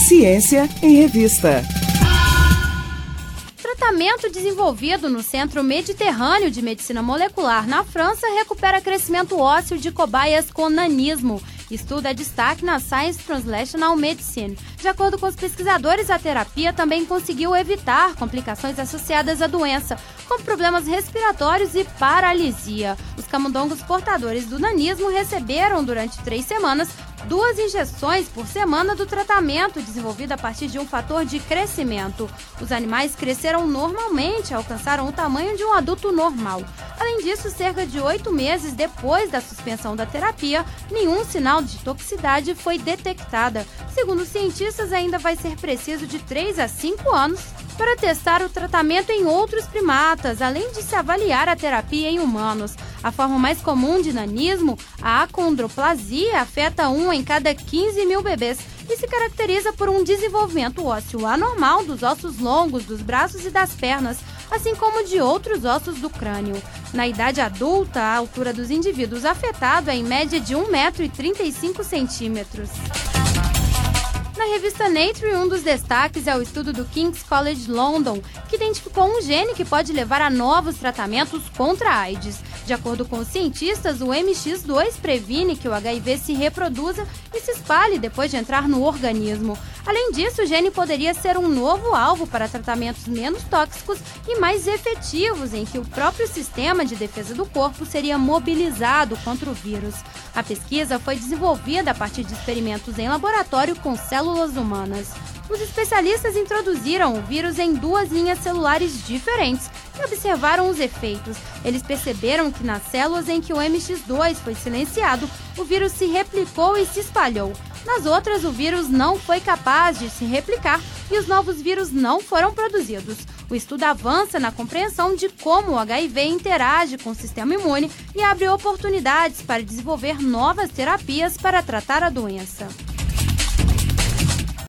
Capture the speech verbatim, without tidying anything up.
Ciência em Revista. Tratamento desenvolvido no Centro Mediterrâneo de Medicina Molecular na França recupera crescimento ósseo de cobaias com nanismo. Estudo é destaque na Science Translational Medicine. De acordo com os pesquisadores, a terapia também conseguiu evitar complicações associadas à doença, como problemas respiratórios e paralisia. Os camundongos portadores do nanismo receberam, durante três semanas, duas injeções por semana do tratamento desenvolvido a partir de um fator de crescimento. Os animais cresceram normalmente e alcançaram o tamanho de um adulto normal. Além disso, cerca de oito meses depois da suspensão da terapia, nenhum sinal de toxicidade foi detectada. Segundo os cientistas, ainda vai ser preciso de três a cinco anos para testar o tratamento em outros primatas, além de se avaliar a terapia em humanos. A forma mais comum de nanismo, a acondroplasia, afeta um em cada quinze mil bebês e se caracteriza por um desenvolvimento ósseo anormal dos ossos longos dos braços e das pernas, assim como de outros ossos do crânio. Na idade adulta, a altura dos indivíduos afetados é em média de um metro e trinta e cinco centímetros. Na revista Nature, um dos destaques é o estudo do King's College London, que identificou um gene que pode levar a novos tratamentos contra a AIDS. De acordo com os cientistas, o M X dois previne que o H I V se reproduza e se espalhe depois de entrar no organismo. Além disso, o gene poderia ser um novo alvo para tratamentos menos tóxicos e mais efetivos, em que o próprio sistema de defesa do corpo seria mobilizado contra o vírus. A pesquisa foi desenvolvida a partir de experimentos em laboratório com células humanas. Os especialistas introduziram o vírus em duas linhas celulares diferentes e observaram os efeitos. Eles perceberam que nas células em que o M X dois foi silenciado, o vírus se replicou e se espalhou. Nas outras, o vírus não foi capaz de se replicar e os novos vírus não foram produzidos. O estudo avança na compreensão de como o H I V interage com o sistema imune e abre oportunidades para desenvolver novas terapias para tratar a doença.